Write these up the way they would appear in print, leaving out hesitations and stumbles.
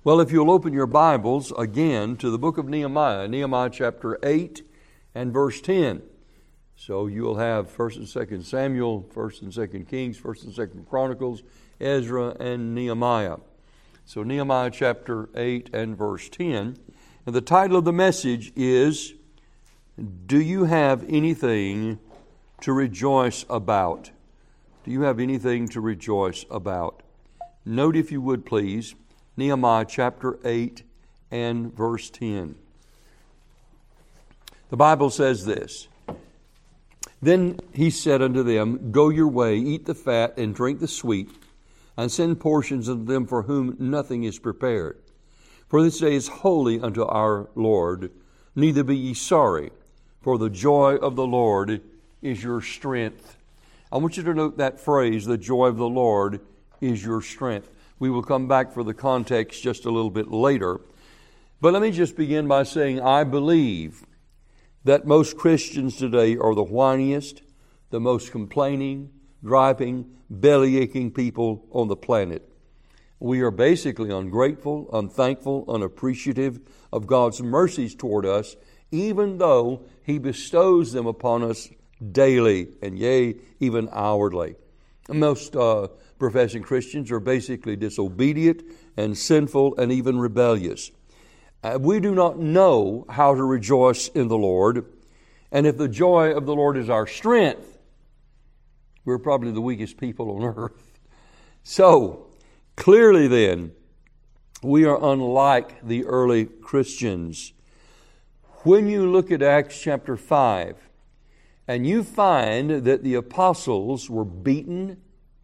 Well, if you'll open your Bibles again to the book of Nehemiah, Nehemiah chapter 8 and verse 10. So you'll have 1st and 2nd Samuel, 1st and 2nd Kings, 1st and 2nd Chronicles, Ezra, and Nehemiah. So Nehemiah chapter 8 and verse 10. And the title of the message is, Do you have anything to rejoice about? Do you have anything to rejoice about? Note, if you would please, Nehemiah chapter 8 and verse 10. The Bible says this, Then he said unto them, Go your way, eat the fat, and drink the sweet, and send portions unto them for whom nothing is prepared. For this day is holy unto our Lord. Neither be ye sorry, for the joy of the Lord is your strength. I want you to note that phrase, the joy of the Lord is your strength. We will come back for the context just a little bit later. But let me just begin by saying I believe that most Christians today are the whiniest, the most complaining, griping, belly-aching people on the planet. We are basically ungrateful, unthankful, unappreciative of God's mercies toward us, even though He bestows them upon us daily and yea, even hourly. Most professing Christians are basically disobedient and sinful and even rebellious. We do not know how to rejoice in the Lord. And if the joy of the Lord is our strength, we're probably the weakest people on earth. So, clearly then, we are unlike the early Christians. When you look at Acts chapter 5, and you find that the apostles were beaten,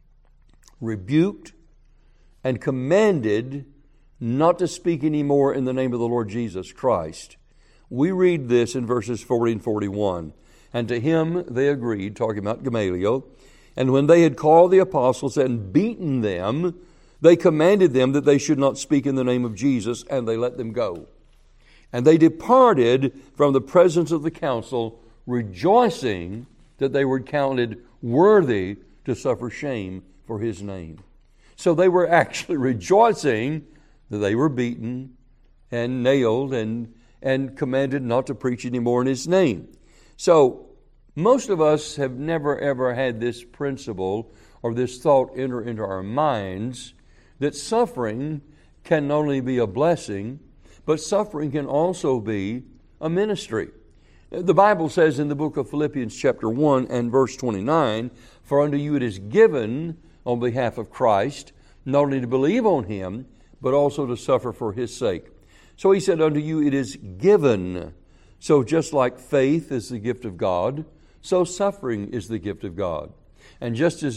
rebuked, and commanded not to speak anymore in the name of the Lord Jesus Christ. We read this in verses 40 and 41. And to him they agreed, talking about Gamaliel. And when they had called the apostles and beaten them, they commanded them that they should not speak in the name of Jesus, and they let them go. And they departed from the presence of the council, rejoicing that they were counted worthy to suffer shame for His name. So they were actually rejoicing that they were beaten and nailed and commanded not to preach anymore in His name. So most of us have never ever had this principle or this thought enter into our minds that suffering can not only be a blessing, but suffering can also be a ministry. The Bible says in the book of Philippians chapter 1 and verse 29, For unto you it is given on behalf of Christ, not only to believe on Him, but also to suffer for His sake. So he said, Unto you it is given. So just like faith is the gift of God, so suffering is the gift of God. And just as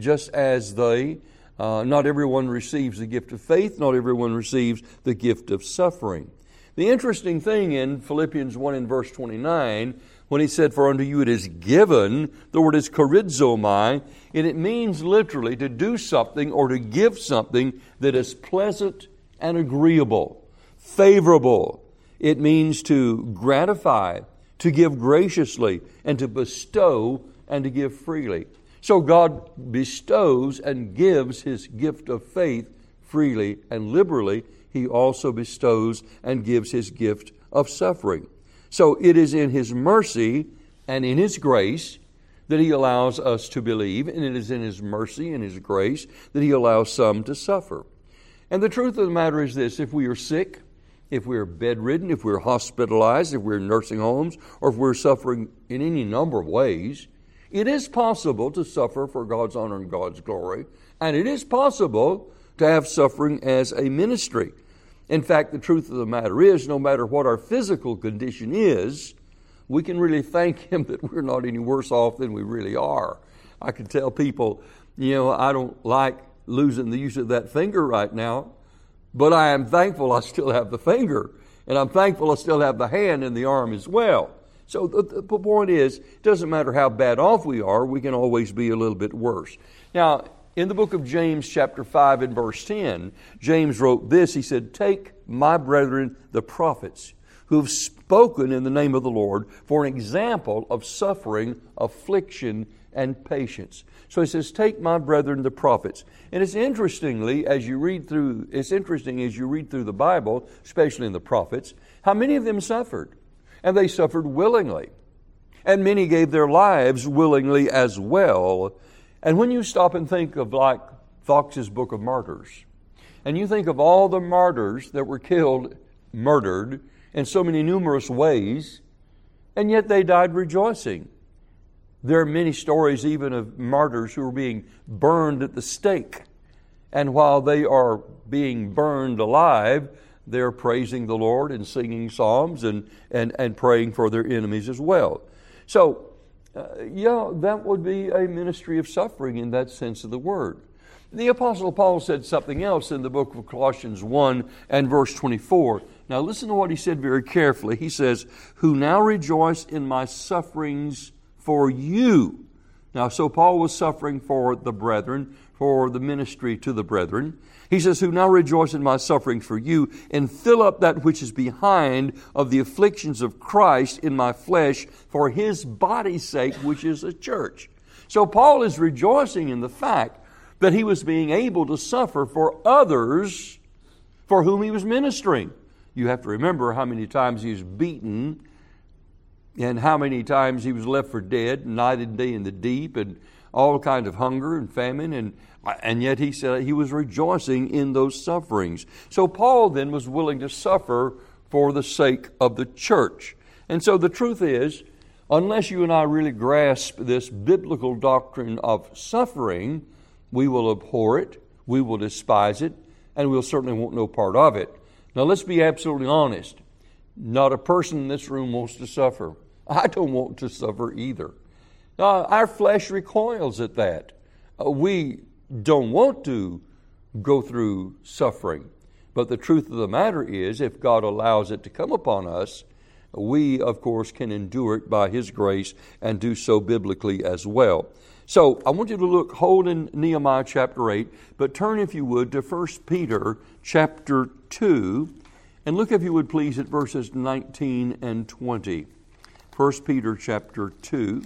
not everyone receives the gift of faith, not everyone receives the gift of suffering. The interesting thing in Philippians 1 and verse 29, when he said, For unto you it is given, the word is charizomai, and it means literally to do something or to give something that is pleasant and agreeable, favorable. It means to gratify, to give graciously, and to bestow and to give freely. So God bestows and gives His gift of faith freely and liberally. He also bestows and gives His gift of suffering. So it is in His mercy and in His grace that He allows us to believe, and it is in His mercy and His grace that He allows some to suffer. And the truth of the matter is this: if we are sick, if we are bedridden, if we're hospitalized, if we're in nursing homes, or if we're suffering in any number of ways, it is possible to suffer for God's honor and God's glory, and it is possible to have suffering as a ministry. In fact, the truth of the matter is, no matter what our physical condition is, we can really thank Him that we're not any worse off than we really are. I can tell people, I don't like losing the use of that finger right now, but I am thankful I still have the finger, and I'm thankful I still have the hand and the arm as well. So the point is, it doesn't matter how bad off we are, we can always be a little bit worse. Now, in the book of James chapter 5 and verse 10, James wrote this. He said, Take my brethren, the prophets, who have spoken in the name of the Lord, for an example of suffering, affliction, and patience. So he says, take my brethren the prophets. And it's interesting as you read through the Bible, especially in the prophets, how many of them suffered. And they suffered willingly. And many gave their lives willingly as well. And when you stop and think of like Fox's Book of Martyrs, and you think of all the martyrs that were murdered in so many numerous ways, and yet they died rejoicing. There are many stories even of martyrs who are being burned at the stake. And while they are being burned alive, they're praising the Lord and singing psalms and praying for their enemies as well. So, that would be a ministry of suffering in that sense of the word. The Apostle Paul said something else in the book of Colossians 1 and verse 24. Now listen to what he said very carefully. He says, who now rejoice in my sufferings for you. Now, so Paul was suffering for the brethren, for the ministry to the brethren. He says, who now rejoice in my sufferings for you, and fill up that which is behind of the afflictions of Christ in my flesh for his body's sake, which is the church. So Paul is rejoicing in the fact that he was being able to suffer for others for whom he was ministering. You have to remember how many times he was beaten and how many times he was left for dead, night and day in the deep, and all kinds of hunger and famine, and yet he said he was rejoicing in those sufferings. So Paul then was willing to suffer for the sake of the church. And so the truth is, unless you and I really grasp this biblical doctrine of suffering, we will abhor it, we will despise it, and we'll certainly want no part of it. Now let's be absolutely honest. Not a person in this room wants to suffer. I don't want to suffer either. Our flesh recoils at that. We don't want to go through suffering. But the truth of the matter is, if God allows it to come upon us, we, of course, can endure it by His grace and do so biblically as well. So I want you to hold in Nehemiah chapter 8, but turn, if you would, to 1 Peter chapter 2, and look, if you would please, at verses 19 and 20. 1 Peter chapter 2.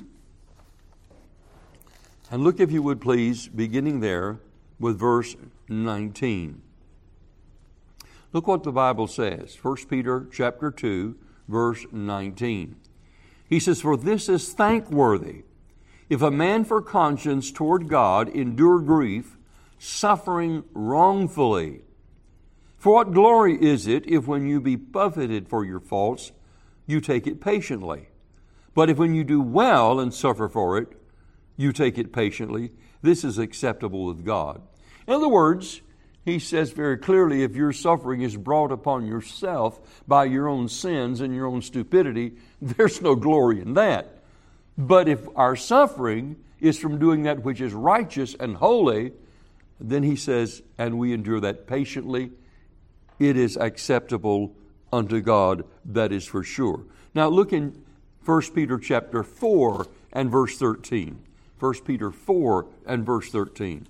And look, if you would please, beginning there with verse 19. Look what the Bible says. 1 Peter chapter 2, verse 19. He says, for this is thankworthy, if a man for conscience toward God endure grief, suffering wrongfully. For what glory is it if when you be buffeted for your faults, you take it patiently? But if when you do well and suffer for it, you take it patiently, this is acceptable with God. In other words, he says very clearly, if your suffering is brought upon yourself by your own sins and your own stupidity, there's no glory in that. But if our suffering is from doing that which is righteous and holy, then he says, and we endure that patiently, it is acceptable unto God, that is for sure. Now look in 1 Peter chapter 4 and verse 13. 1 Peter 4 and verse 13.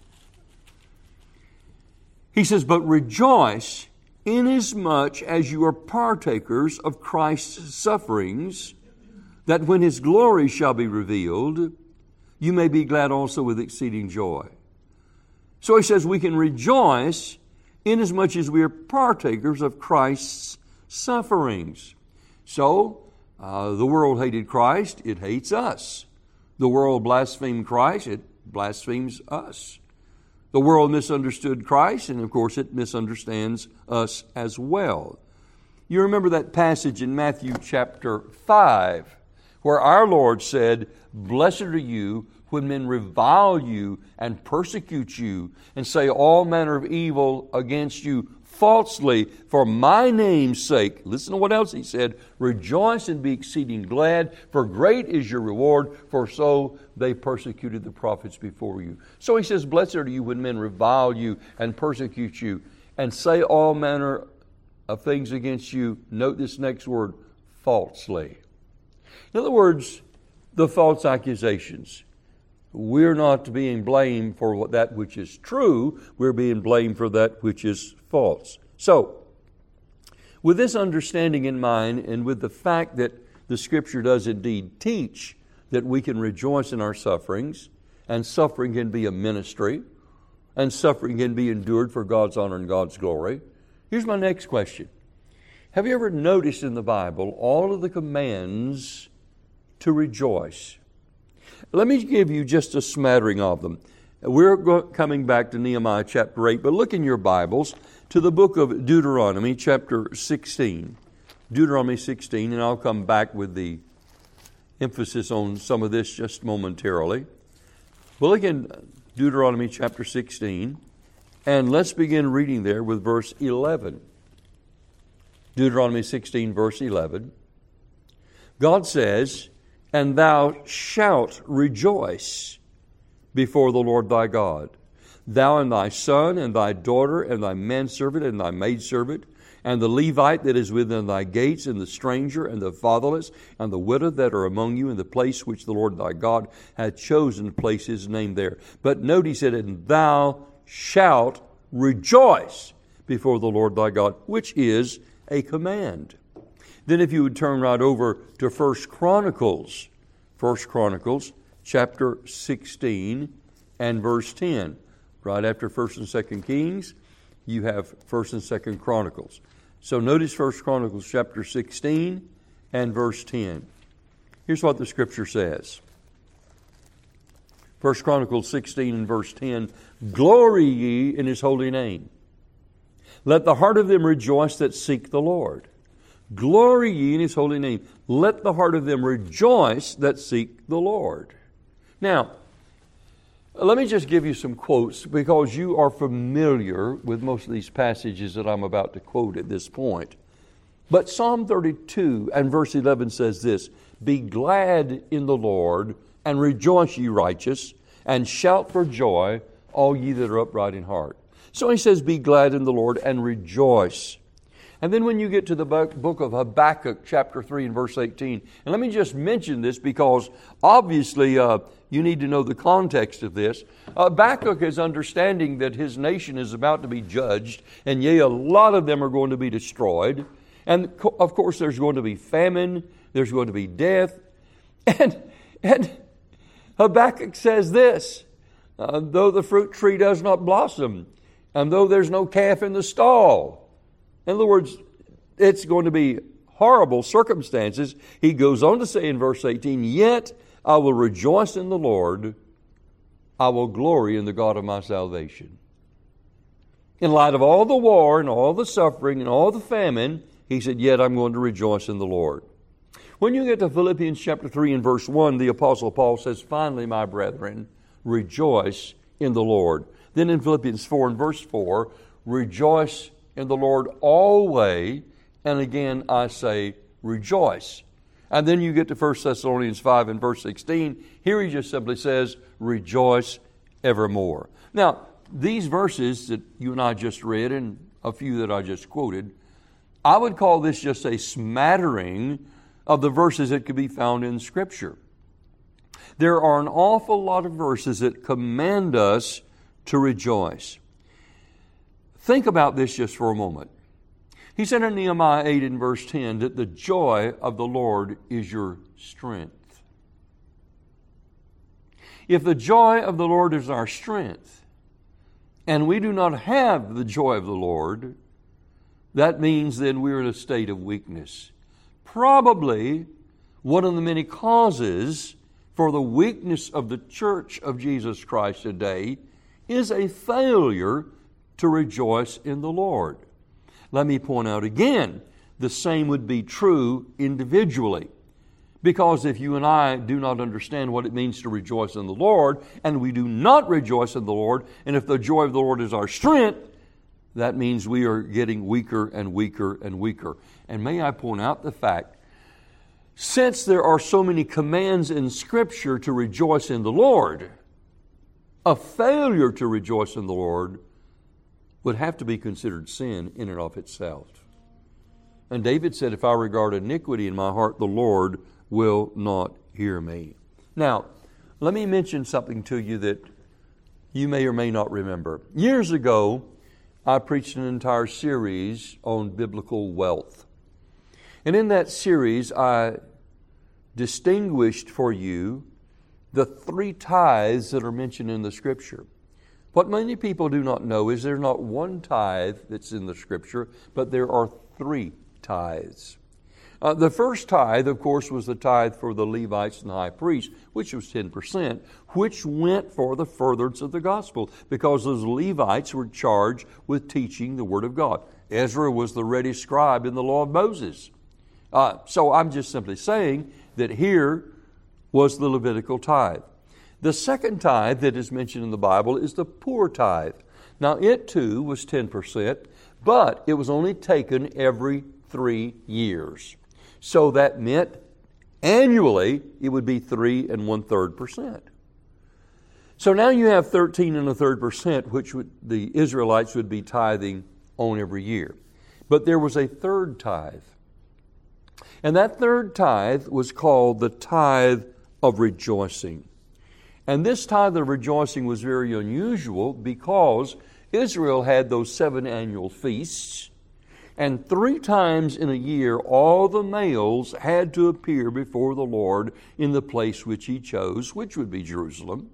He says, but rejoice inasmuch as you are partakers of Christ's sufferings, that when His glory shall be revealed, you may be glad also with exceeding joy. So he says we can rejoice inasmuch as we are partakers of Christ's sufferings. So, the world hated Christ, it hates us. The world blasphemed Christ, it blasphemes us. The world misunderstood Christ, and of course it misunderstands us as well. You remember that passage in Matthew chapter 5, where our Lord said, blessed are you when men revile you and persecute you and say all manner of evil against you falsely for my name's sake. Listen to what else he said. Rejoice and be exceeding glad, for great is your reward, for so they persecuted the prophets before you. So he says, blessed are you when men revile you and persecute you and say all manner of things against you. Note this next word, falsely. In other words, the false accusations. We're not being blamed for that which is true. We're being blamed for that which is false. So, with this understanding in mind, and with the fact that the Scripture does indeed teach that we can rejoice in our sufferings, and suffering can be a ministry, and suffering can be endured for God's honor and God's glory. Here's my next question. Have you ever noticed in the Bible all of the commands to rejoice? Let me give you just a smattering of them. We're coming back to Nehemiah chapter 8, but look in your Bibles to the book of Deuteronomy chapter 16. Deuteronomy 16, and I'll come back with the emphasis on some of this just momentarily. Well, look in Deuteronomy chapter 16, and let's begin reading there with verse 11. Deuteronomy 16, verse 11. God says, "And thou shalt rejoice before the Lord thy God, thou and thy son and thy daughter and thy manservant and thy maidservant, and the Levite that is within thy gates, and the stranger and the fatherless and the widow that are among you in the place which the Lord thy God hath chosen to place his name there." But note he said, "And thou shalt rejoice before the Lord thy God," which is a command. Then if you would turn right over to 1 Chronicles chapter 16 and verse 10. Right after 1 and 2 Kings, you have 1 and 2 Chronicles. So notice 1 Chronicles chapter 16 and verse 10. Here's what the Scripture says. 1 Chronicles 16 and verse 10, "Glory ye in his holy name. Let the heart of them rejoice that seek the Lord. Glory ye in his holy name. Let the heart of them rejoice that seek the Lord." Now, let me just give you some quotes because you are familiar with most of these passages that I'm about to quote at this point. But Psalm 32 and verse 11 says this, "Be glad in the Lord and rejoice, ye righteous, and shout for joy, all ye that are upright in heart." So he says, be glad in the Lord and rejoice. And then when you get to the book of Habakkuk, chapter 3 and verse 18, and let me just mention this because obviously you need to know the context of this. Habakkuk is understanding that his nation is about to be judged, and yea, a lot of them are going to be destroyed. And of course there's going to be famine, there's going to be death. And Habakkuk says this, "Though the fruit tree does not blossom, and though there's no calf in the stall." In other words, it's going to be horrible circumstances. He goes on to say in verse 18, "Yet I will rejoice in the Lord. I will glory in the God of my salvation." In light of all the war and all the suffering and all the famine, he said, "Yet I'm going to rejoice in the Lord." When you get to Philippians chapter 3 and verse 1, the Apostle Paul says, "Finally, my brethren, rejoice in the Lord." Then in Philippians 4 and verse 4, "Rejoice in the Lord always, and again I say rejoice." And then you get to 1 Thessalonians 5 and verse 16. Here he just simply says, "Rejoice evermore." Now, these verses that you and I just read and a few that I just quoted, I would call this just a smattering of the verses that could be found in Scripture. There are an awful lot of verses that command us to rejoice. Think about this just for a moment. He said in Nehemiah 8 and verse 10 that the joy of the Lord is your strength. If the joy of the Lord is our strength, and we do not have the joy of the Lord, that means then we're in a state of weakness. Probably one of the many causes for the weakness of the church of Jesus Christ today is a failure to rejoice in the Lord. Let me point out again, the same would be true individually. Because if you and I do not understand what it means to rejoice in the Lord, and we do not rejoice in the Lord, and if the joy of the Lord is our strength, that means we are getting weaker and weaker and weaker. And may I point out the fact, since there are so many commands in Scripture to rejoice in the Lord, a failure to rejoice in the Lord would have to be considered sin in and of itself. And David said, "If I regard iniquity in my heart, the Lord will not hear me." Now, let me mention something to you that you may or may not remember. Years ago, I preached an entire series on biblical wealth. And in that series, I distinguished for you the 3 tithes that are mentioned in the Scripture. What many people do not know is there's not one tithe that's in the Scripture, but there are 3 tithes. The first tithe, of course, was the tithe for the Levites and the high priest, which was 10%, which went for the furtherance of the gospel, because those Levites were charged with teaching the Word of God. Ezra was the ready scribe in the law of Moses. So I'm just simply saying that here was the Levitical tithe. The second tithe that is mentioned in the Bible is the poor tithe. Now it too was 10%, but it was only taken every 3 years. So that meant annually it would be 3 1/3%. So now you have 13 1/3%, which the Israelites would be tithing on every year. But there was a third tithe. And that third tithe was called the tithe of rejoicing. And this tithe of rejoicing was very unusual because Israel had those 7 annual feasts, and 3 times in a year all the males had to appear before the Lord in the place which He chose, which would be Jerusalem.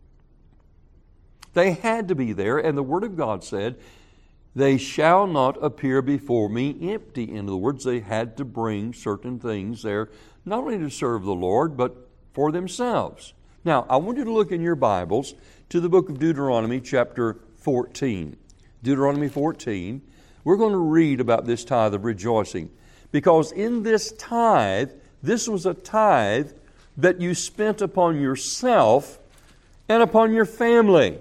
They had to be there, and the Word of God said, "They shall not appear before me empty." In other words, they had to bring certain things there, not only to serve the Lord, but for themselves. Now, I want you to look in your Bibles to the book of Deuteronomy, chapter 14. Deuteronomy 14. We're going to read about this tithe of rejoicing, because in this tithe, this was a tithe that you spent upon yourself and upon your family.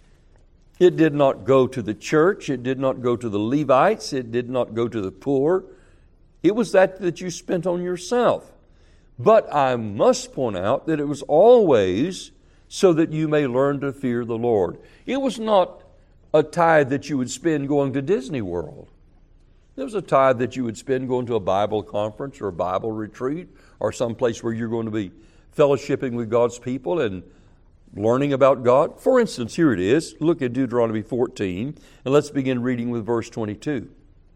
It did not go to the church. It did not go to the Levites. It did not go to the poor. It was that you spent on yourself. But I must point out that it was always so that you may learn to fear the Lord. It was not a tithe that you would spend going to Disney World. It was a tithe that you would spend going to a Bible conference or a Bible retreat or some place where you're going to be fellowshipping with God's people and learning about God. For instance, here it is. Look at Deuteronomy 14, and let's begin reading with verse 22.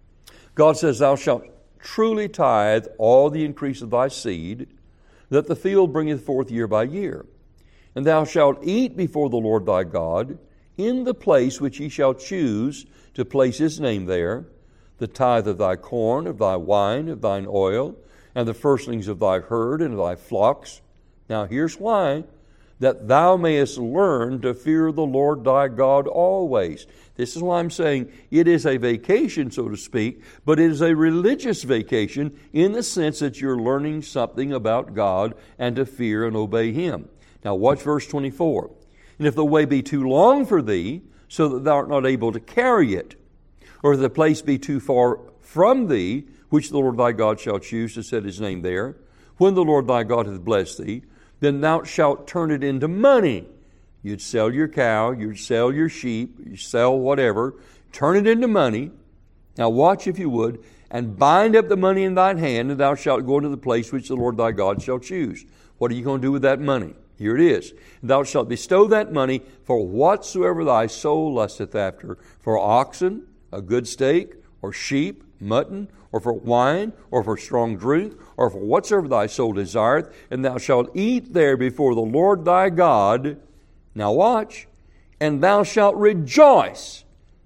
God says, "Thou shalt truly tithe all the increase of thy seed, that the field bringeth forth year by year. And thou shalt eat before the Lord thy God, in the place which He shall choose to place His name there, the tithe of thy corn, of thy wine, of thine oil, and the firstlings of thy herd and of thy flocks." Now here's why. "That thou mayest learn to fear the Lord thy God always." This is why I'm saying it is a vacation, so to speak, but it is a religious vacation in the sense that you're learning something about God and to fear and obey Him. Now watch verse 24. "And if the way be too long for thee, so that thou art not able to carry it, or if the place be too far from thee, which the Lord thy God shall choose to set His name there, when the Lord thy God hath blessed thee, then thou shalt turn it into money." You'd sell your cow, you'd sell your sheep, you sell whatever, turn it into money. Now watch, if you would, "and bind up the money in thine hand, and thou shalt go into the place which the Lord thy God shall choose." What are you going to do with that money? Here it is. "Thou shalt bestow that money for whatsoever thy soul lusteth after, for oxen, a good steak, or sheep, mutton, or for wine, or for strong drink, or for whatsoever thy soul desireth, and thou shalt eat there before the Lord thy God." Now watch. "And thou shalt rejoice,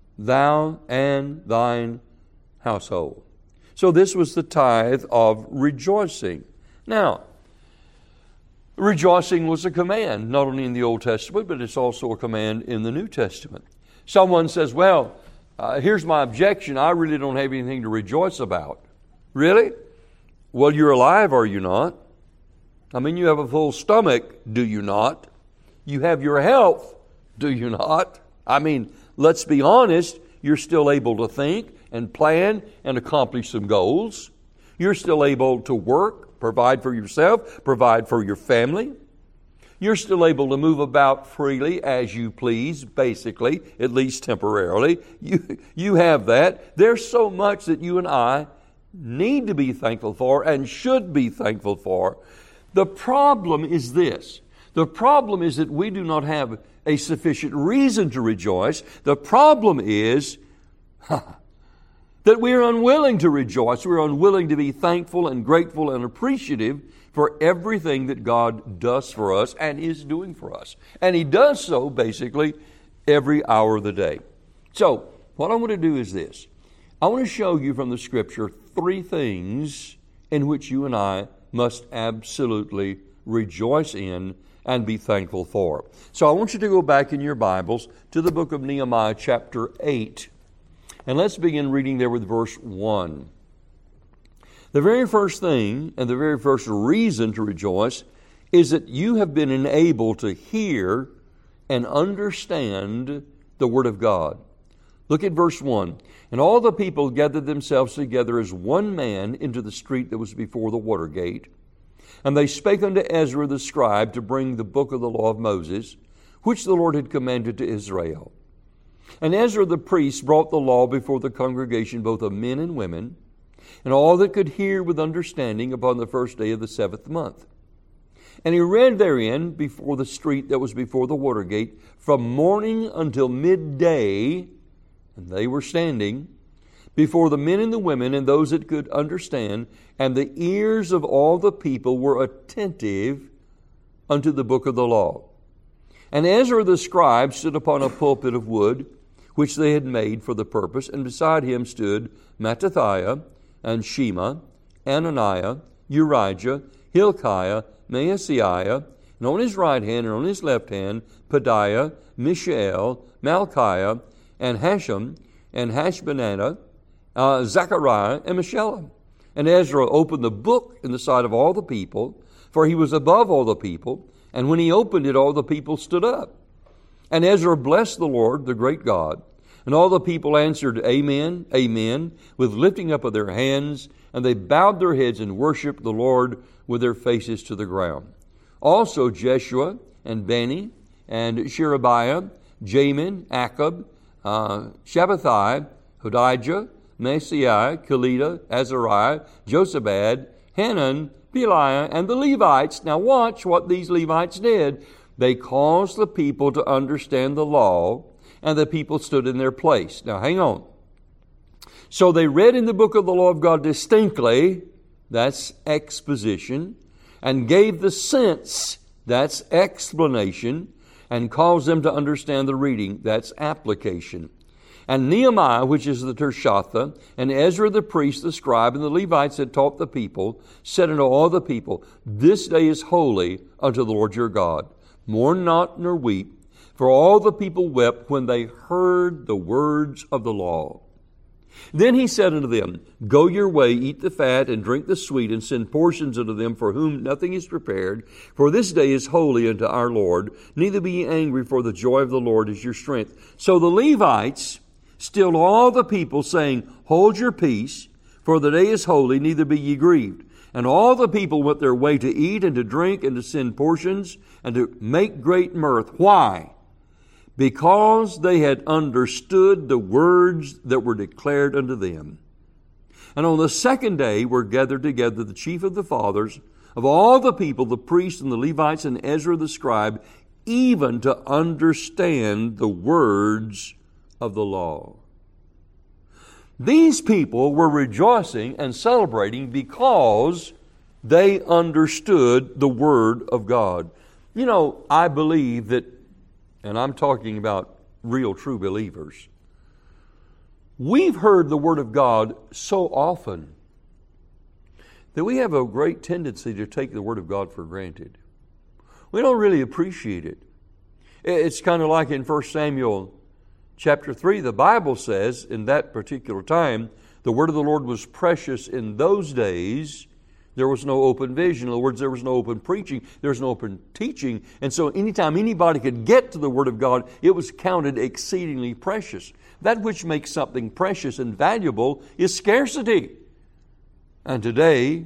thou and thine household." So this was the tithe of rejoicing. Now, rejoicing was a command, not only in the Old Testament, but it's also a command in the New Testament. Someone says, "Well, here's my objection. I really don't have anything to rejoice about." Really? Well, you're alive, are you not? I mean, you have a full stomach, do you not? You have your health, do you not? I mean, let's be honest, you're still able to think and plan and accomplish some goals. You're still able to work, provide for yourself, provide for your family. You're still able to move about freely as you please, basically, at least temporarily. You have that. There's so much that you and I need to be thankful for and should be thankful for. The problem is this. The problem is that we do not have a sufficient reason to rejoice. The problem is that we are unwilling to rejoice. We're unwilling to be thankful and grateful and appreciative for everything that God does for us and is doing for us. And He does so basically every hour of the day. So, what I want to do is this. I want to show you from the Scripture 3 things in which you and I must absolutely rejoice in and be thankful for. So I want you to go back in your Bibles to the book of Nehemiah chapter 8. And let's begin reading there with verse 1. The very first thing and the very first reason to rejoice is that you have been enabled to hear and understand the Word of God. Look at verse 1. And all the people gathered themselves together as one man into the street that was before the water gate. And they spake unto Ezra the scribe to bring the book of the law of Moses, which the Lord had commanded to Israel. And Ezra the priest brought the law before the congregation, both of men and women, and all that could hear with understanding upon the first day of the 7th month. And he read therein before the street that was before the water gate, from morning until midday, and they were standing before the men and the women and those that could understand, and the ears of all the people were attentive unto the book of the law. And Ezra the scribe stood upon a pulpit of wood, which they had made for the purpose, and beside him stood Mattithiah, and Shema, Ananiah, Urijah, Hilkiah, Maaseiah, and on his right hand and on his left hand, Pedaiah, Mishael, Malchiah, and Hashem, and Hashbaddanah, Zechariah, and Meshullam. And Ezra opened the book in the sight of all the people, for he was above all the people, and when he opened it, all the people stood up. And Ezra blessed the Lord, the great God. And all the people answered, Amen, Amen, with lifting up of their hands, and they bowed their heads and worshiped the Lord with their faces to the ground. Also Jeshua, and Bani, and Sherebiah, Jamin, Akab, Shabbathai, Hodijah, Maaseiah, Kelita, Azariah, Josabad, Hanan, Peliah, and the Levites. Now watch what these Levites did. They caused the people to understand the law, and the people stood in their place. Now hang on. So they read in the book of the law of God distinctly, that's exposition, and gave the sense, that's explanation, and caused them to understand the reading, that's application. And Nehemiah, which is the Tirshatha, and Ezra the priest, the scribe, and the Levites that taught the people, said unto all the people, This day is holy unto the Lord your God. Mourn not nor weep, for all the people wept when they heard the words of the law. Then he said unto them, Go your way, eat the fat, and drink the sweet, and send portions unto them for whom nothing is prepared. For this day is holy unto our Lord. Neither be ye angry, for the joy of the Lord is your strength. So the Levites stilled all the people, saying, Hold your peace, for the day is holy, neither be ye grieved. And all the people went their way to eat and to drink and to send portions and to make great mirth. Why? Because they had understood the words that were declared unto them. And on the second day were gathered together the chief of the fathers of all the people, the priests and the Levites and Ezra the scribe, even to understand the words of the law. These people were rejoicing and celebrating because they understood the Word of God. You know, I believe that, and I'm talking about real true believers, we've heard the Word of God so often that we have a great tendency to take the Word of God for granted. We don't really appreciate it. It's kind of like in 1 Samuel chapter 3, the Bible says in that particular time, the word of the Lord was precious in those days. There was no open vision. In other words, there was no open preaching. There was no open teaching. And so anytime anybody could get to the Word of God, it was counted exceedingly precious. That which makes something precious and valuable is scarcity. And today,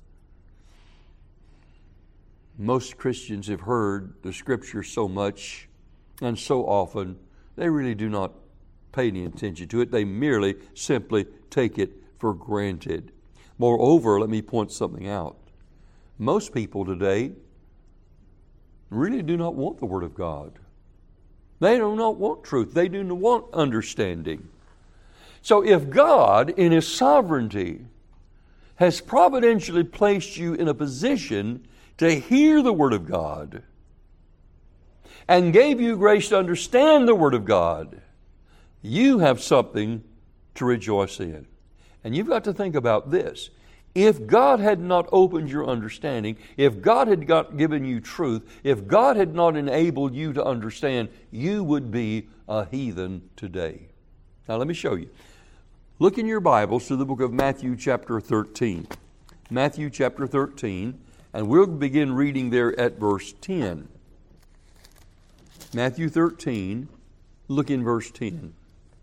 most Christians have heard the Scripture so much and so often, they really do not pay any attention to it. They merely simply take it for granted. Moreover, let me point something out. Most people today really do not want the Word of God. They do not want truth. They do not want understanding. So if God, in His sovereignty, has providentially placed you in a position to hear the Word of God and gave you grace to understand the Word of God, you have something to rejoice in. And you've got to think about this. If God had not opened your understanding, if God had not given you truth, if God had not enabled you to understand, you would be a heathen today. Now let me show you. Look in your Bibles to the book of Matthew chapter 13. Matthew chapter 13, and we'll begin reading there at verse 10. Matthew 13, look in verse 10.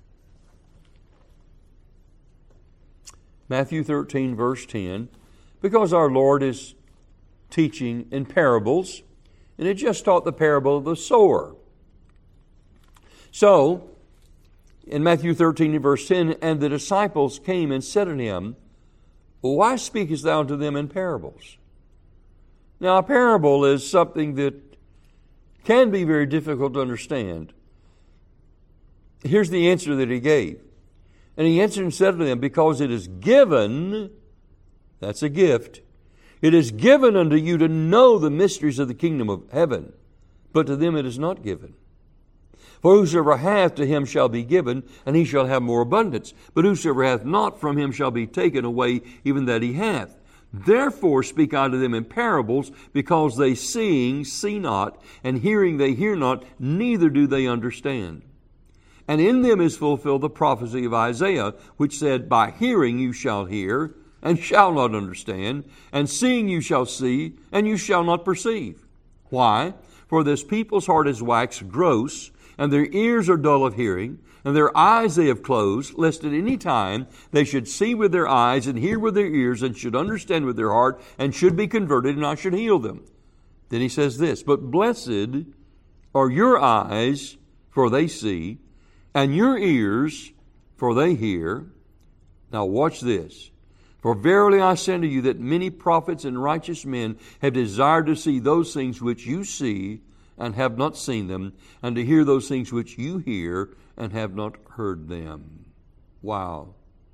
Matthew 13, verse 10, because our Lord is teaching in parables, and it just taught the parable of the sower. So, in Matthew 13 and verse 10, and the disciples came and said unto him, why speakest thou to them in parables? Now, a parable is something that can be very difficult to understand. Here's the answer that he gave. And he answered and said to them, because it is given, that's a gift, it is given unto you to know the mysteries of the kingdom of heaven, but to them it is not given. For whosoever hath, to him shall be given, and he shall have more abundance. But whosoever hath not, from him shall be taken away even that he hath. Therefore speak I to them in parables, because they seeing see not, and hearing they hear not, neither do they understand. And in them is fulfilled the prophecy of Isaiah, which said, by hearing you shall hear, and shall not understand, and seeing you shall see, and you shall not perceive. Why? For this people's heart is waxed gross, and their ears are dull of hearing, and their eyes they have closed, lest at any time they should see with their eyes, and hear with their ears, and should understand with their heart, and should be converted, and I should heal them. Then he says this, but blessed are your eyes, for they see, and your ears, for they hear. Now watch this. For verily I say unto you that many prophets and righteous men have desired to see those things which you see, and have not seen them, and to hear those things which you hear, and have not heard them. Wow.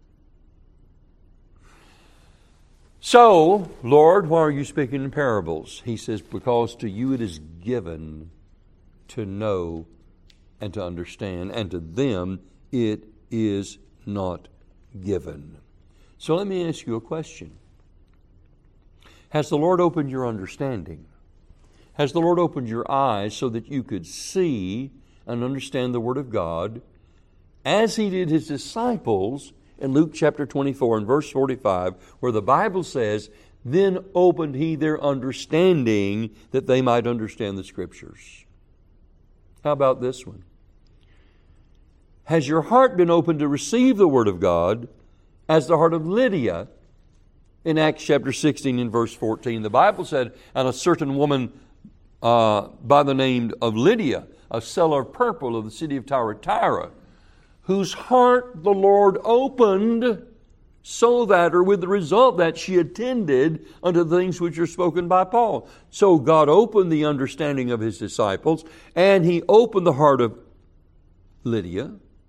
So, Lord, why are you speaking in parables? He says, because to you it is given to know and to understand, and to them it is not given. So let me ask you a question. Has the Lord opened your understanding? Has the Lord opened your eyes so that you could see and understand the Word of God, as He did His disciples in Luke chapter 24 and verse 45, where the Bible says, then opened He their understanding that they might understand the Scriptures. How about this one? Has your heart been opened to receive the Word of God as the heart of Lydia in Acts chapter 16 and verse 14? The Bible said, and a certain woman by the name of Lydia, a seller of purple of the city of Thyatira, whose heart the Lord opened, so that, or with the result that she attended unto the things which are spoken by Paul. So God opened the understanding of His disciples, and He opened the heart of Lydia.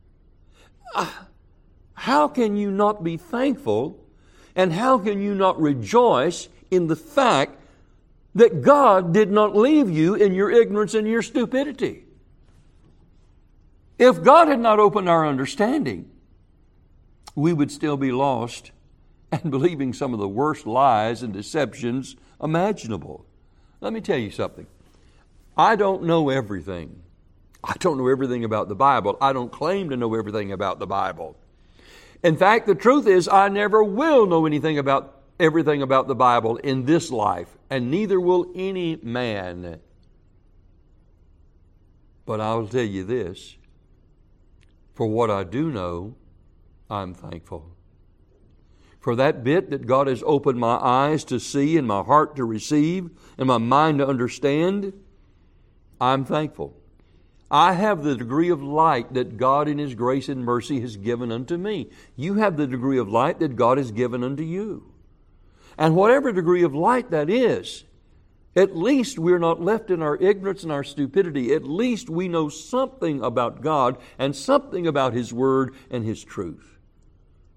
How can you not be thankful, and how can you not rejoice in the fact that God did not leave you in your ignorance and your stupidity? If God had not opened our understanding, we would still be lost and believing some of the worst lies and deceptions imaginable. Let me tell you something. I don't know everything. I don't know everything about the Bible. I don't claim to know everything about the Bible. In fact, the truth is I never will know everything about the Bible in this life, and neither will any man. But I will tell you this, for what I do know, I'm thankful. For that bit that God has opened my eyes to see and my heart to receive and my mind to understand, I'm thankful. I have the degree of light that God in His grace and mercy has given unto me. You have the degree of light that God has given unto you. And whatever degree of light that is, at least we're not left in our ignorance and our stupidity. At least we know something about God and something about His Word and His truth.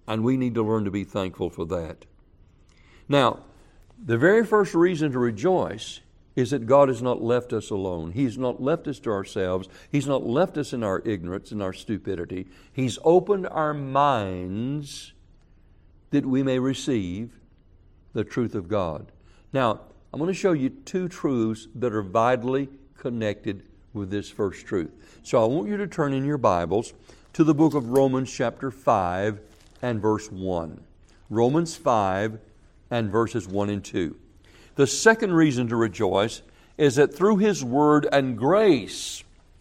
And we need to learn to be thankful for that. Now, the very first reason to rejoice is that God has not left us alone. He's not left us to ourselves. He's not left us in our ignorance and our stupidity. He's opened our minds that we may receive the truth of God. Now, I'm going to show you two truths that are vitally connected with this first truth. So I want you to turn in your Bibles to the book of Romans chapter 5 and verse 1. Romans 5 and verses 1 and 2. The second reason to rejoice is that through His Word and grace,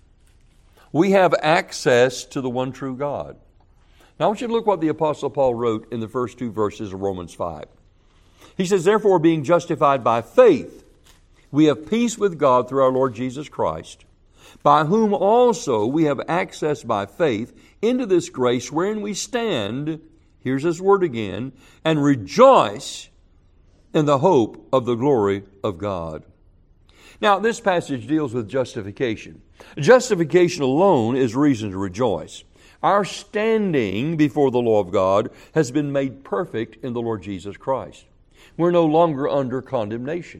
we have access to the one true God. Now I want you to look what the Apostle Paul wrote in the first two verses of Romans 5. He says, therefore, being justified by faith, we have peace with God through our Lord Jesus Christ, by whom also we have access by faith into this grace wherein we stand, here's His word again, and rejoice in the hope of the glory of God. Now, this passage deals with justification. Justification alone is reason to rejoice. Our standing before the law of God has been made perfect in the Lord Jesus Christ. We're no longer under condemnation.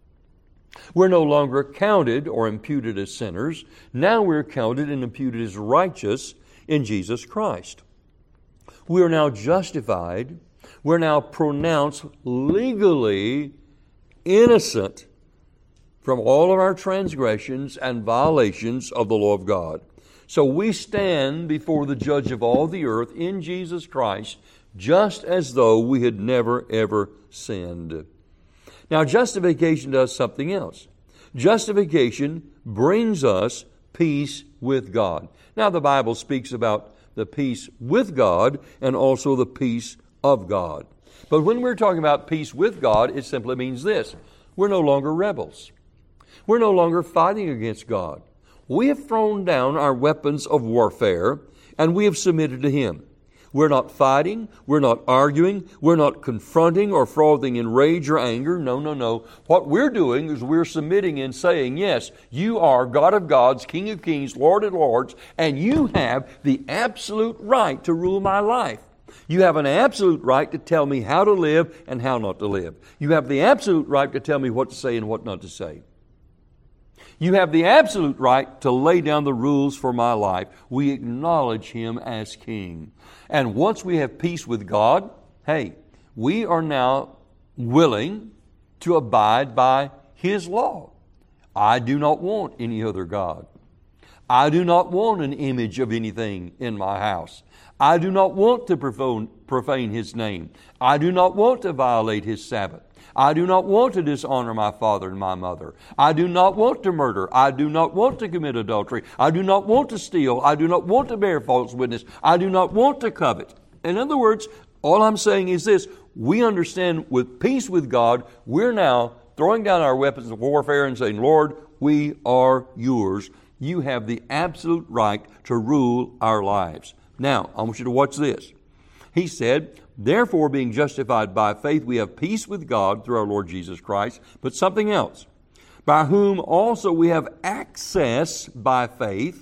We're no longer counted or imputed as sinners. Now we're counted and imputed as righteous in Jesus Christ. We are now justified. We're now pronounced legally innocent from all of our transgressions and violations of the law of God. So we stand before the judge of all the earth in Jesus Christ, just as though we had never, ever sinned. Now, justification does something else. Justification brings us peace with God. Now, the Bible speaks about the peace with God and also the peace of God. But when we're talking about peace with God, it simply means this. We're no longer rebels. We're no longer fighting against God. We have thrown down our weapons of warfare and we have submitted to Him. We're not fighting. We're not arguing. We're not confronting or frothing in rage or anger. No, no, no. What we're doing is we're submitting and saying, yes, you are God of gods, King of kings, Lord of lords, and you have the absolute right to rule my life. You have an absolute right to tell me how to live and how not to live. You have the absolute right to tell me what to say and what not to say. You have the absolute right to lay down the rules for my life. We acknowledge Him as King. And once we have peace with God, hey, we are now willing to abide by His law. I do not want any other God. I do not want an image of anything in my house. I do not want to profane His name. I do not want to violate His Sabbath. I do not want to dishonor my father and my mother. I do not want to murder. I do not want to commit adultery. I do not want to steal. I do not want to bear false witness. I do not want to covet. In other words, all I'm saying is this. We understand with peace with God, we're now throwing down our weapons of warfare and saying, Lord, we are yours. You have the absolute right to rule our lives. Now, I want you to watch this. He said, therefore, being justified by faith, we have peace with God through our Lord Jesus Christ. But something else, by whom also we have access by faith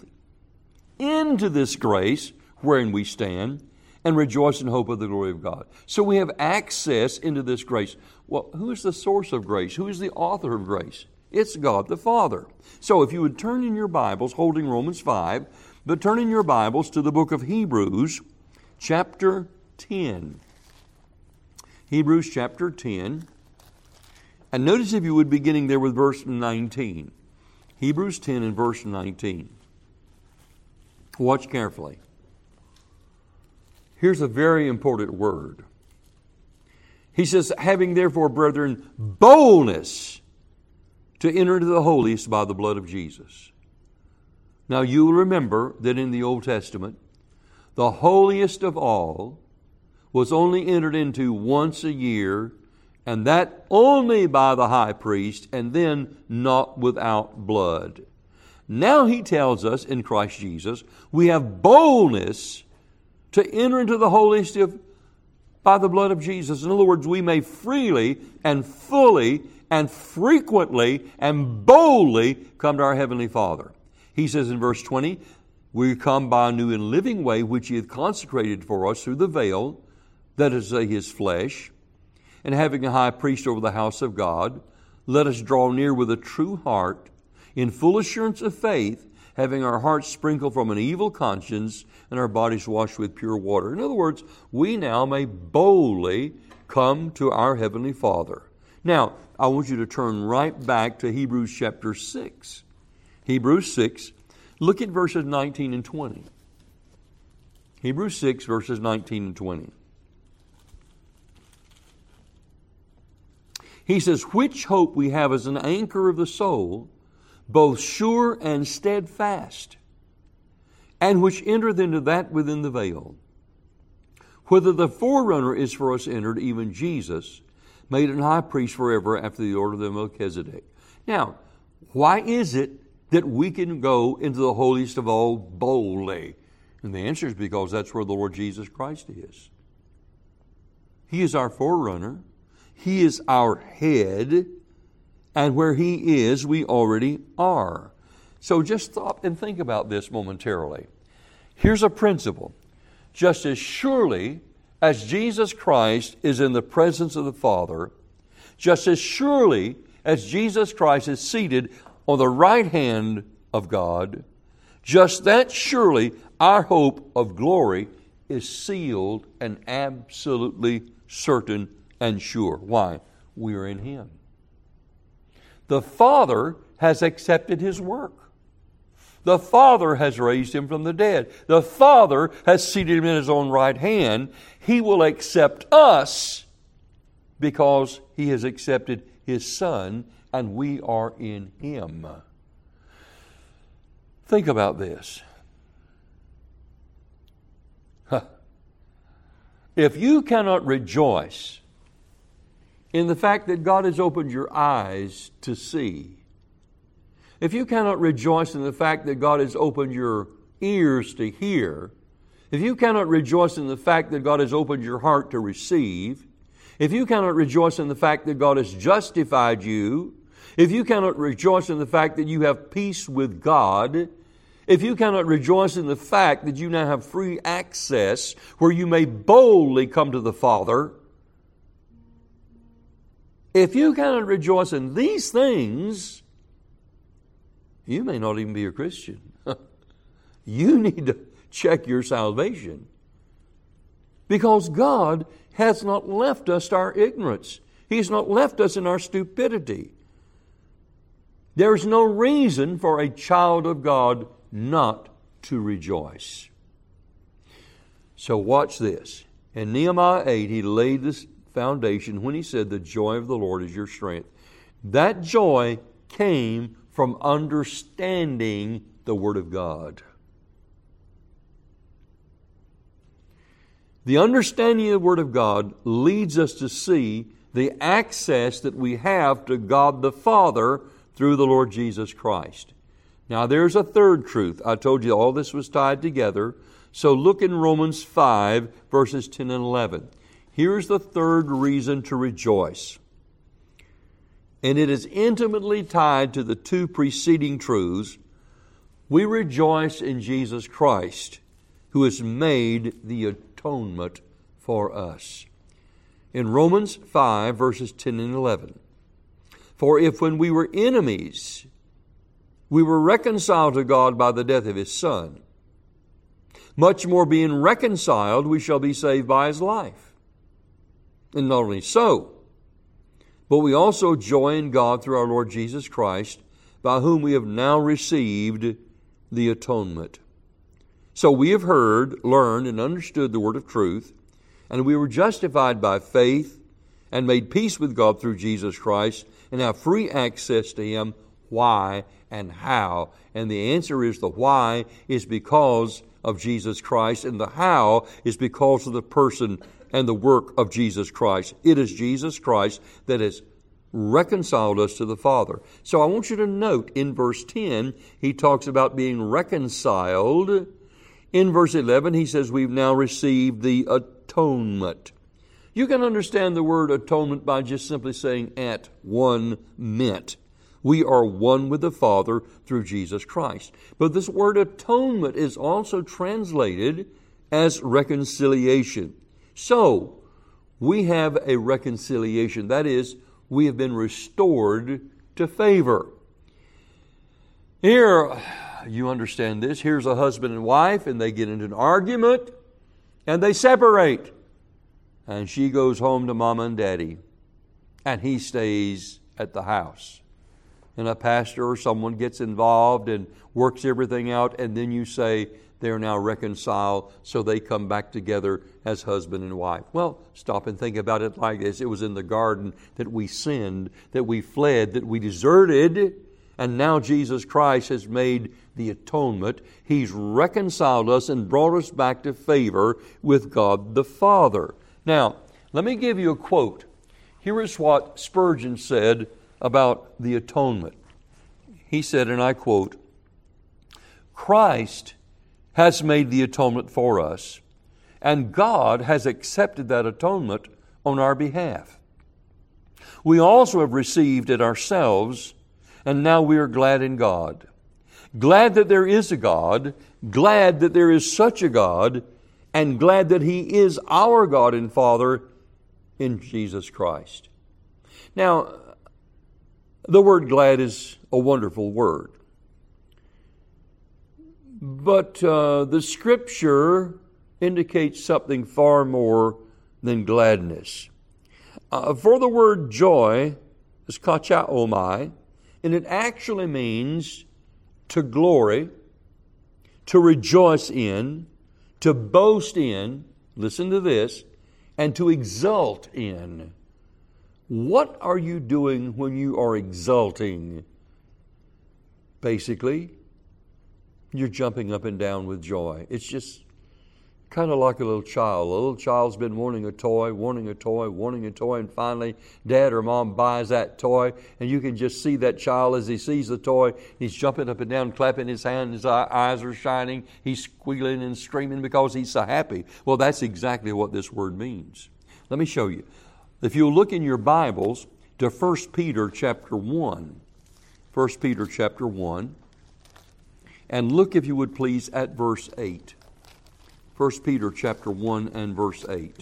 into this grace wherein we stand and rejoice in hope of the glory of God. So we have access into this grace. Well, who is the source of grace? Who is the author of grace? It's God the Father. So if you would turn in your Bibles, holding Romans 5, but turn in your Bibles to the book of Hebrews, chapter 10. Hebrews chapter 10. And notice if you would beginning there with verse 19. Hebrews 10 and verse 19. Watch carefully. Here's a very important word. He says, having therefore, brethren, boldness to enter into the holiest by the blood of Jesus. Now you will remember that in the Old Testament, the holiest of all was only entered into once a year, and that only by the high priest, and then not without blood. Now he tells us in Christ Jesus, we have boldness to enter into the holiest by the blood of Jesus. In other words, we may freely and fully and frequently and boldly come to our Heavenly Father. He says in verse 20, we come by a new and living way which He hath consecrated for us through the veil, that is to say His flesh, and having a high priest over the house of God, let us draw near with a true heart, in full assurance of faith, having our hearts sprinkled from an evil conscience and our bodies washed with pure water. In other words, we now may boldly come to our Heavenly Father. Now, I want you to turn right back to Hebrews chapter 6. Hebrews 6, look at verses 19 and 20. Hebrews 6, verses 19 and 20. He says, which hope we have as an anchor of the soul, both sure and steadfast, and which entereth into that within the veil, whether the forerunner is for us entered, even Jesus, made an high priest forever after the order of Melchizedek. Now, why is it that we can go into the holiest of all boldly? And the answer is because that's where the Lord Jesus Christ is. He is our forerunner. He is our head. And where He is, we already are. So just stop and think about this momentarily. Here's a principle. Just as surely as Jesus Christ is in the presence of the Father, just as surely as Jesus Christ is seated on the right hand of God, just that surely our hope of glory is sealed and absolutely certain and sure. Why? We are in Him. The Father has accepted His work. The Father has raised Him from the dead. The Father has seated Him in His own right hand. He will accept us because He has accepted His Son, and we are in Him. Think about this. If you cannot rejoice in the fact that God has opened your eyes to see, if you cannot rejoice in the fact that God has opened your ears to hear, if you cannot rejoice in the fact that God has opened your heart to receive, if you cannot rejoice in the fact that God has justified you, if you cannot rejoice in the fact that you have peace with God, if you cannot rejoice in the fact that you now have free access where you may boldly come to the Father, if you cannot rejoice in these things, you may not even be a Christian. You need to check your salvation. Because God has not left us to our ignorance. He's not left us in our stupidity. There's no reason for a child of God not to rejoice. So watch this. In Nehemiah 8, he laid this foundation when he said, the joy of the Lord is your strength. That joy came from understanding the Word of God. The understanding of the Word of God leads us to see the access that we have to God the Father through the Lord Jesus Christ. Now there's a third truth. I told you all this was tied together. So look in Romans 5, verses 10 and 11. Here's the third reason to rejoice. And it is intimately tied to the two preceding truths. We rejoice in Jesus Christ, who has made the atonement for us. In Romans 5, verses 10 and 11. For if when we were enemies, we were reconciled to God by the death of His Son, much more being reconciled, we shall be saved by His life. And not only so, but we also joy in God through our Lord Jesus Christ, by whom we have now received the atonement. So we have heard, learned, and understood the word of truth, and we were justified by faith and made peace with God through Jesus Christ, and have free access to Him. Why and how? And the answer is the why is because of Jesus Christ, and the how is because of the person and the work of Jesus Christ. It is Jesus Christ that has reconciled us to the Father. So I want you to note in verse 10, he talks about being reconciled. In verse 11, he says we've now received the atonement. You can understand the word atonement by just simply saying at one meant. We are one with the Father through Jesus Christ. But this word atonement is also translated as reconciliation. So, we have a reconciliation. That is, we have been restored to favor. Here, you understand this. Here's a husband and wife, and they get into an argument, and they separate. And she goes home to Mama and Daddy, and he stays at the house. And a pastor or someone gets involved and works everything out, and then you say they're now reconciled, so they come back together as husband and wife. Well, stop and think about it like this. It was in the garden that we sinned, that we fled, that we deserted, and now Jesus Christ has made the atonement. He's reconciled us and brought us back to favor with God the Father. Now, let me give you a quote. Here is what Spurgeon said about the atonement. He said, and I quote, "Christ has made the atonement for us, and God has accepted that atonement on our behalf. We also have received it ourselves, and now we are glad in God. Glad that there is a God, glad that there is such a God, and glad that He is our God and Father in Jesus Christ." Now, the word glad is a wonderful word. But the Scripture indicates something far more than gladness. For the word joy is kachaomai, and it actually means to glory, to rejoice in, to boast in, listen to this, and to exult in. What are you doing when you are exulting? Basically, you're jumping up and down with joy. It's just kind of like a little child. A little child's been wanting a toy, and finally Dad or Mom buys that toy, and you can just see that child as he sees the toy. He's jumping up and down, clapping his hands, his eyes are shining, he's squealing and screaming because he's so happy. Well, that's exactly what this word means. Let me show you. If you'll look in your Bibles to 1 Peter chapter 1. 1 Peter chapter 1. And look, if you would please, at verse 8. 1 Peter chapter 1 and verse 8.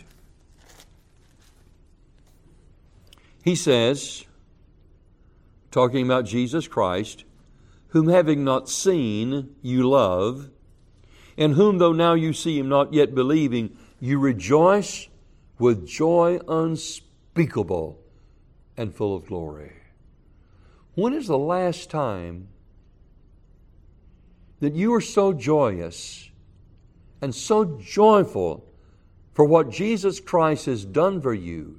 He says, talking about Jesus Christ, "Whom having not seen, you love, and whom though now you see Him not yet believing, you rejoice with joy unspeakable and full of glory." When is the last time that you are so joyous and so joyful for what Jesus Christ has done for you,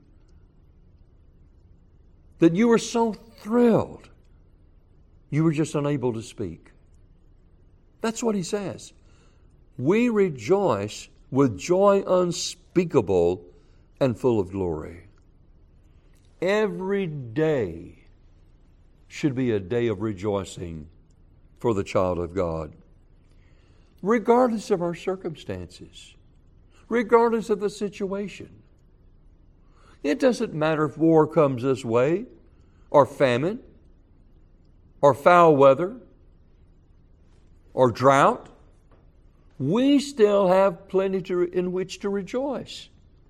that you were so thrilled you were just unable to speak? That's what he says. We rejoice with joy unspeakable and full of glory. Every day should be a day of rejoicing for the child of God, regardless of our circumstances, regardless of the situation. It doesn't matter if war comes this way, or famine, or foul weather, or drought. We still have plenty in which to rejoice.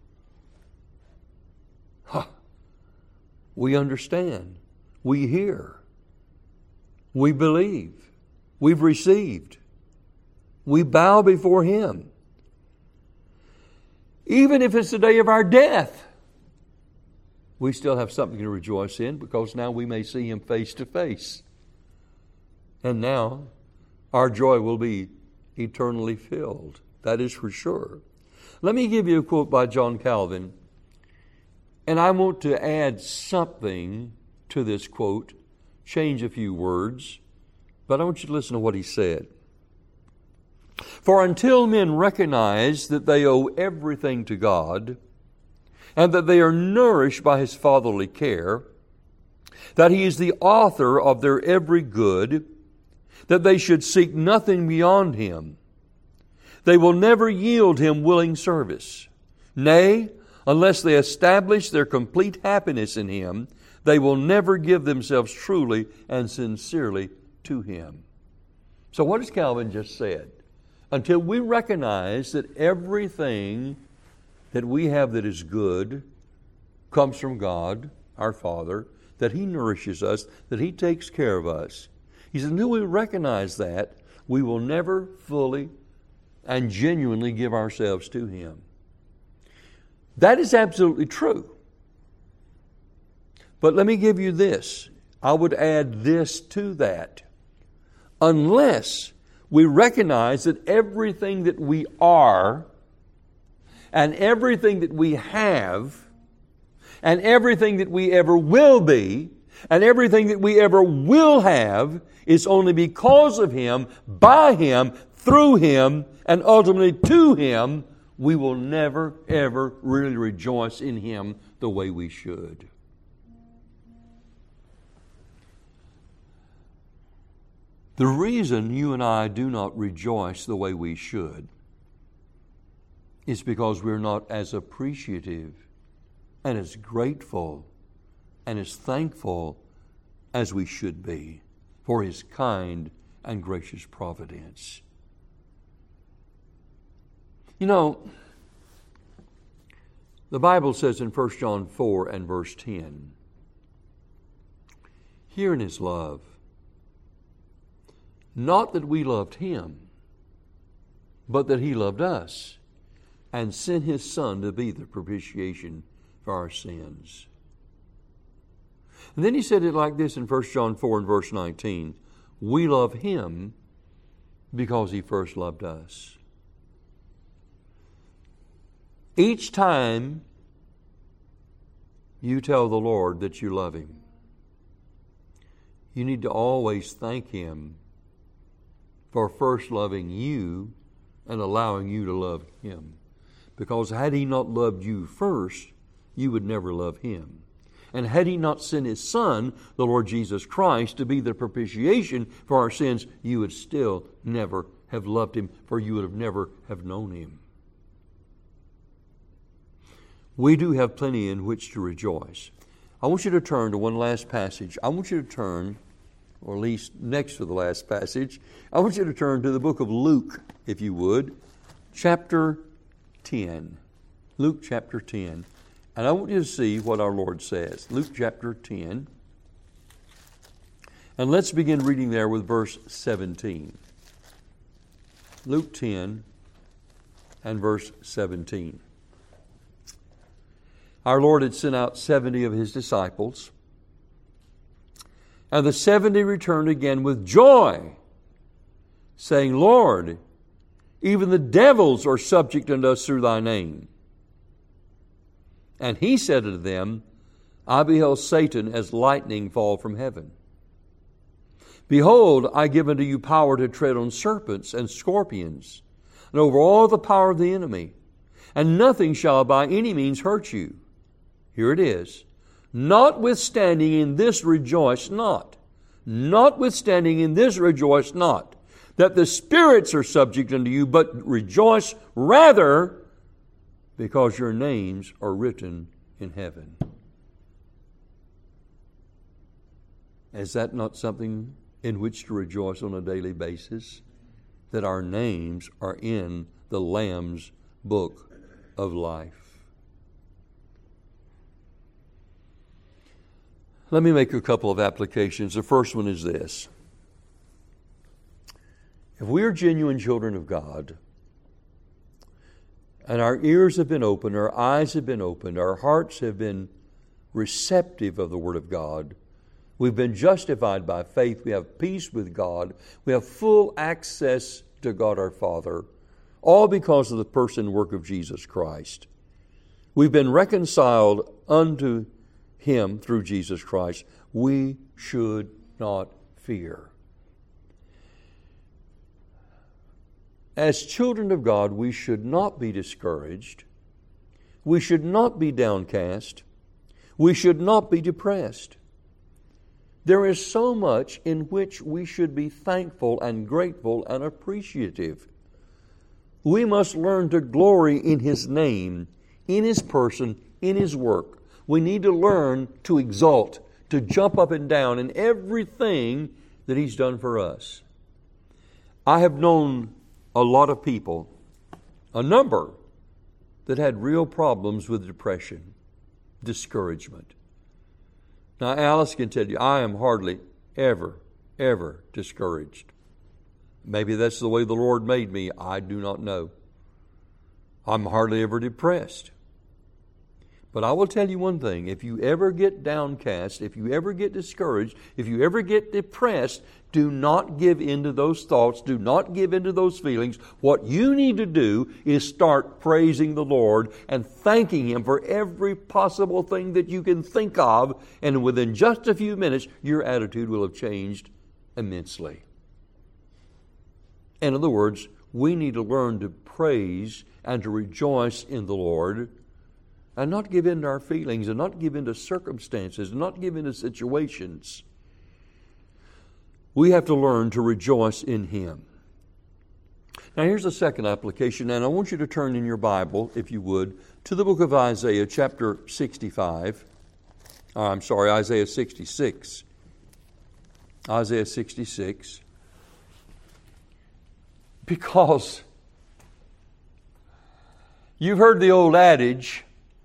We understand. We hear. We believe. We've received. We bow before Him. Even if it's the day of our death, we still have something to rejoice in, because now we may see Him face to face. And now our joy will be eternally filled. That is for sure. Let me give you a quote by John Calvin. And I want to add something to this quote, change a few words, but I want you to listen to what he said. "For until men recognize that they owe everything to God, and that they are nourished by His fatherly care, that He is the author of their every good, that they should seek nothing beyond Him, they will never yield Him willing service. Nay, unless they establish their complete happiness in Him, they will never give themselves truly and sincerely to Him." So what has Calvin just said? Until we recognize that everything that we have that is good comes from God, our Father, that He nourishes us, that He takes care of us. He said, until we recognize that, we will never fully and genuinely give ourselves to Him. That is absolutely true. But let me give you this. I would add this to that. Unless we recognize that everything that we are and everything that we have and everything that we ever will be and everything that we ever will have is only because of Him, by Him, through Him, and ultimately to Him, we will never, ever really rejoice in Him the way we should. The reason you and I do not rejoice the way we should is because we're not as appreciative and as grateful and as thankful as we should be for His kind and gracious providence. You know, the Bible says in 1 John 4 and verse 10, herein is love, not that we loved Him, but that He loved us and sent His Son to be the propitiation for our sins. And then he said it like this in 1 John 4 and verse 19, we love Him because He first loved us. Each time you tell the Lord that you love Him, you need to always thank Him for first loving you and allowing you to love Him. Because had He not loved you first, you would never love Him. And had He not sent His Son, the Lord Jesus Christ, to be the propitiation for our sins, you would still never have loved Him, for you would have never have known Him. We do have plenty in which to rejoice. I want you to turn to one last passage. I want you to turn, or at least next to the last passage, I want you to turn to the book of Luke, if you would, chapter 10. Luke chapter 10. And I want you to see what our Lord says. Luke chapter 10. And let's begin reading there with verse 17. Luke 10 and verse 17. Our Lord had sent out 70 of His disciples. And the 70 returned again with joy, saying, Lord, even the devils are subject unto us through Thy name. And He said unto them, I beheld Satan as lightning fall from heaven. Behold, I give unto you power to tread on serpents and scorpions, and over all the power of the enemy, and nothing shall by any means hurt you. Here it is. Notwithstanding in this rejoice not. Notwithstanding in this rejoice not, that the spirits are subject unto you, but rejoice rather because your names are written in heaven. Is that not something in which to rejoice on a daily basis? That our names are in the Lamb's book of life. Let me make a couple of applications. The first one is this. If we are genuine children of God, and our ears have been opened, our eyes have been opened, our hearts have been receptive of the Word of God, we've been justified by faith, we have peace with God, we have full access to God our Father, all because of the person and work of Jesus Christ. We've been reconciled unto Him through Jesus Christ. We should not fear. As children of God, we should not be discouraged. We should not be downcast. We should not be depressed. There is so much in which we should be thankful and grateful and appreciative. We must learn to glory in His name, in His person, in His work. We need to learn to exalt, to jump up and down in everything that He's done for us. I have known a lot of people, a number, that had real problems with depression. discouragement. Now, Alice can tell you, I am hardly ever discouraged. Maybe that's the way the Lord made me. I do not know. I'm hardly ever depressed. But I will tell you one thing. If you ever get downcast, if you ever get discouraged, if you ever get depressed, do not give in to those thoughts. Do not give in to those feelings. What you need to do is start praising the Lord and thanking Him for every possible thing that you can think of. And within just a few minutes, your attitude will have changed immensely. In other words, we need to learn to praise and to rejoice in the Lord, and not give in to our feelings, and not give in to circumstances, and not give in to situations. We have to learn to rejoice in Him. Now here's the second application, and I want you to turn in your Bible, if you would, to the book of Isaiah, chapter 65. Isaiah 66. Isaiah 66. Because you've heard the old adage,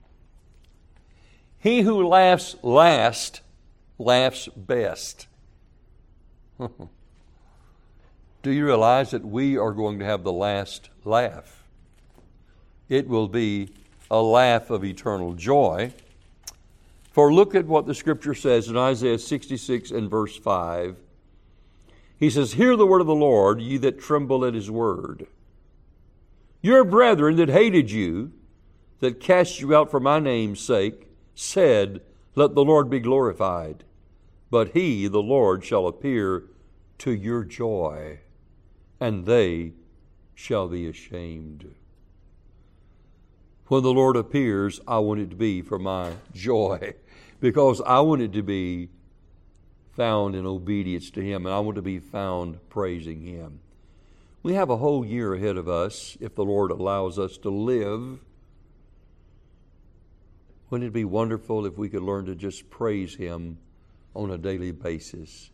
he who laughs last laughs best. Do you realize that we are going to have the last laugh? It will be a laugh of eternal joy. For look at what the Scripture says in Isaiah 66 and verse 5. He says, hear the word of the Lord, ye that tremble at His word. Your brethren that hated you, that cast you out for my name's sake, said, let the Lord be glorified. But He, the Lord, shall appear to your joy, and they shall be ashamed. When the Lord appears, I want it to be for my joy, because I want it to be found in obedience to Him, and I want to be found praising Him. We have a whole year ahead of us, if the Lord allows us to live. Wouldn't it be wonderful if we could learn to just praise Him on a daily basis?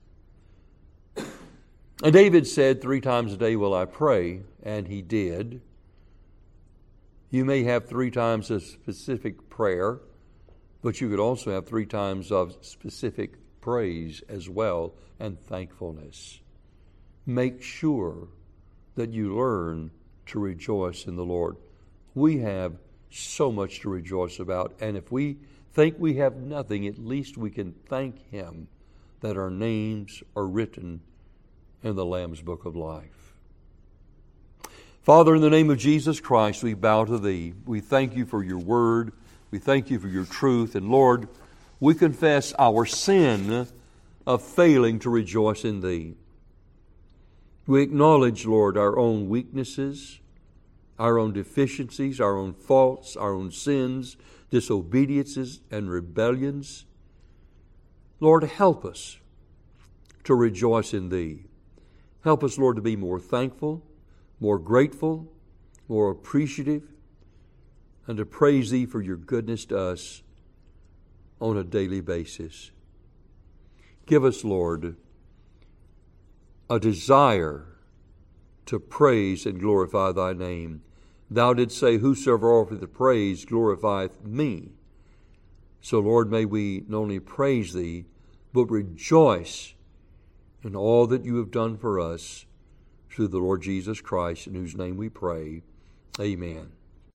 And David said, 3 times a day will I pray, and he did. You may have 3 times a specific prayer, but you could also have 3 times of specific praise as well, and thankfulness. Make sure that you learn to rejoice in the Lord. We have so much to rejoice about, and if we think we have nothing, at least we can thank Him that our names are written in the Lamb's Book of Life. Father, in the name of Jesus Christ, we bow to Thee. We thank You for Your word. We thank You for Your truth. And Lord, we confess our sin of failing to rejoice in Thee. We acknowledge, Lord, our own weaknesses, our own deficiencies, our own faults, our own sins, disobediences, and rebellions. Lord, help us to rejoice in Thee. Help us, Lord, to be more thankful, more grateful, more appreciative, and to praise Thee for Your goodness to us on a daily basis. Give us, Lord, a desire to praise and glorify Thy name. Thou didst say, whosoever offereth the praise glorifieth me. So, Lord, may we not only praise Thee, but rejoice in all that You have done for us through the Lord Jesus Christ, in whose name we pray. Amen.